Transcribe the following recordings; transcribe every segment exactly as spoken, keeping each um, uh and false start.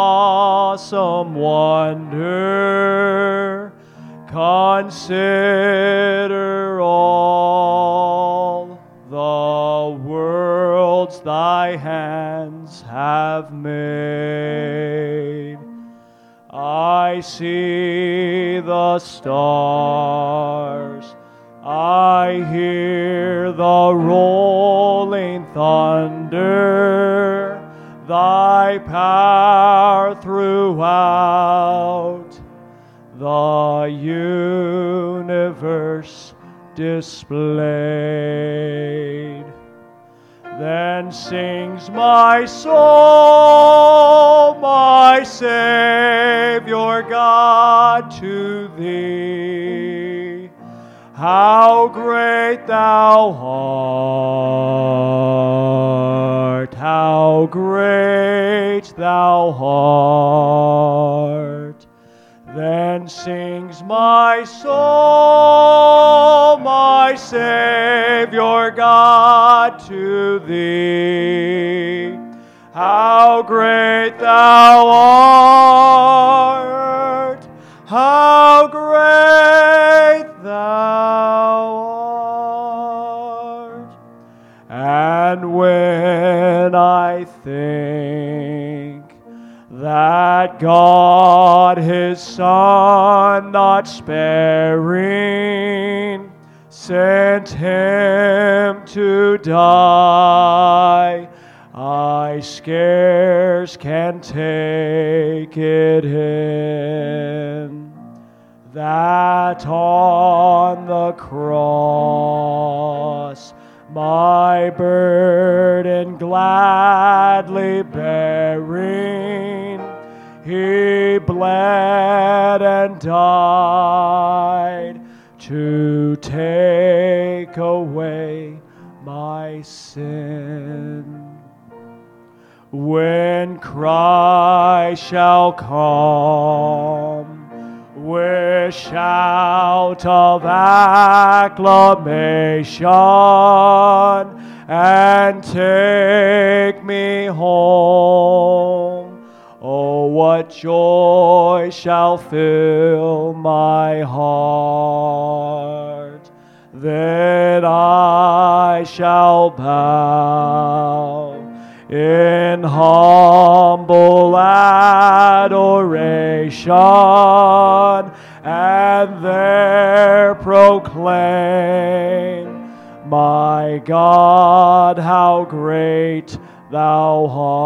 awesome wonder. Consider all the worlds thy hands have made. I see the stars, I hear the rolling thunder, thy power throughout the universe displayed. Then sings my soul, my Savior God, to thee. How great thou art, how great thou art. Then sings my soul, my Savior God, to thee. How great thou art, how great thou art. And when I think that God his Son, not sparing, sent him to die, I scarce can take it in, that on the cross my burden gladly bearing, he bled and died to take away my sin. When Christ shall come with shout of acclamation and take me home, oh, what joy shall fill my heart. Then I shall bow in humble adoration and there proclaim, my God, how great thou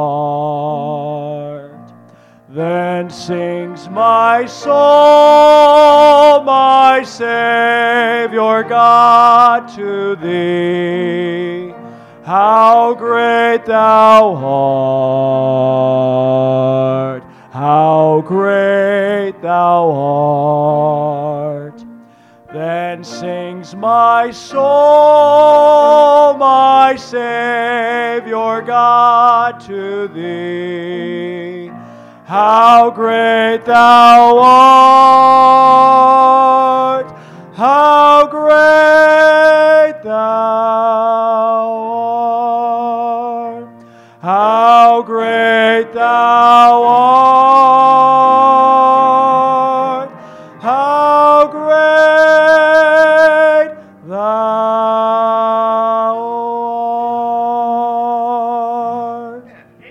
art. Then sings my soul, my Savior God, to thee. How great thou art, how great thou art. Then sings my soul, my Savior God, to thee. How great thou art.